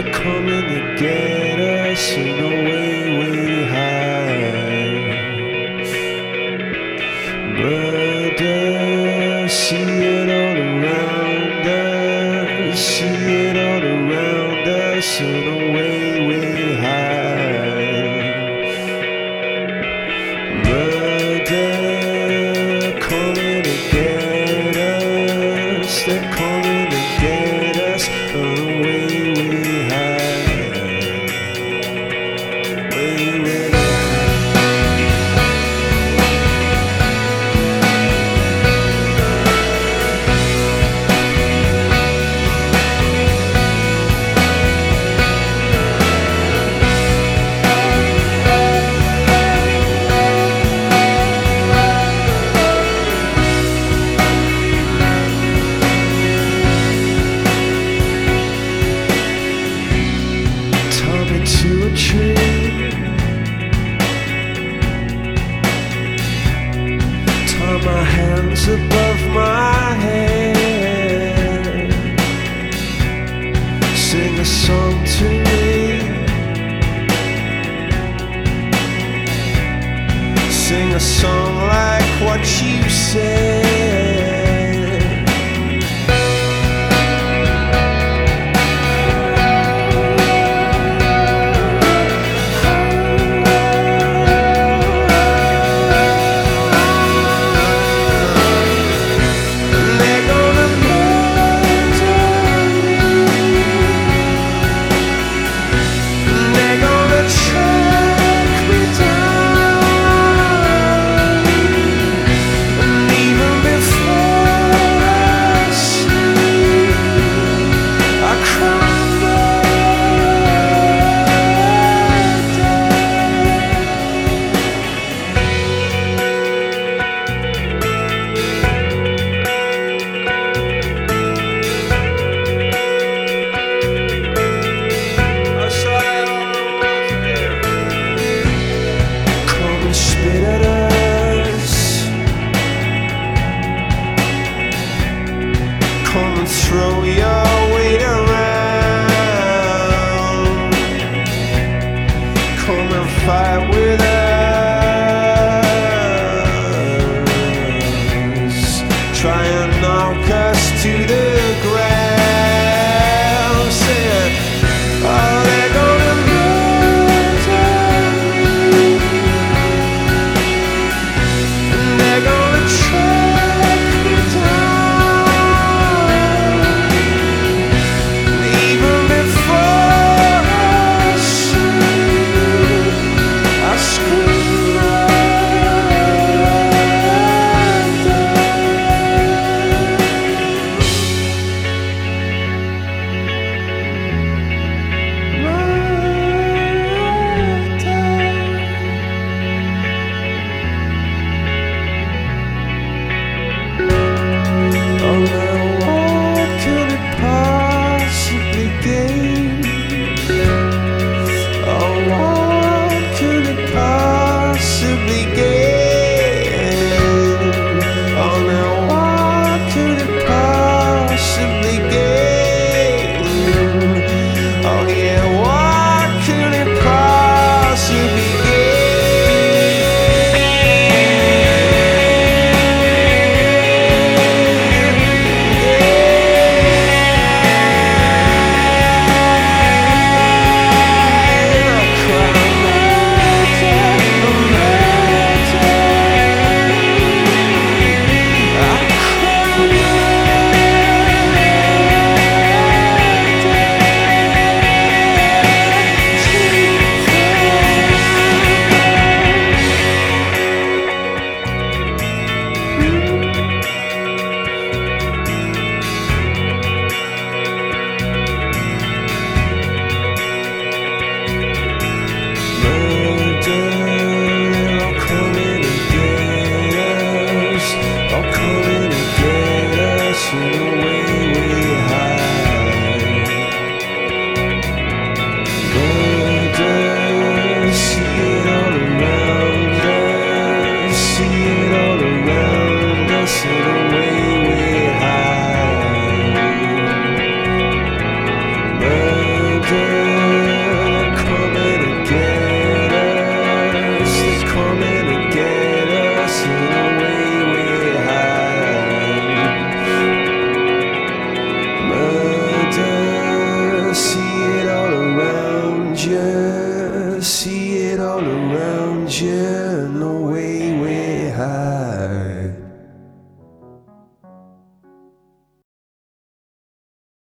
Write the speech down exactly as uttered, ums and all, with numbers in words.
They're coming to get us in a way we hide. Murder, see it all around us, see it all around us in a way we hide. Murder, coming to get us, they're coming to get us in a way we hide. Way we to a tree, tie my hands above my head, sing a song to me, sing a song like what you said. Spit at us, come and throw your weight around, come and fight with us, try and knock us to the ground, saying, oh, they're gonna murder me. They're gonna track me down, even before I shoot, I scream day. all around you.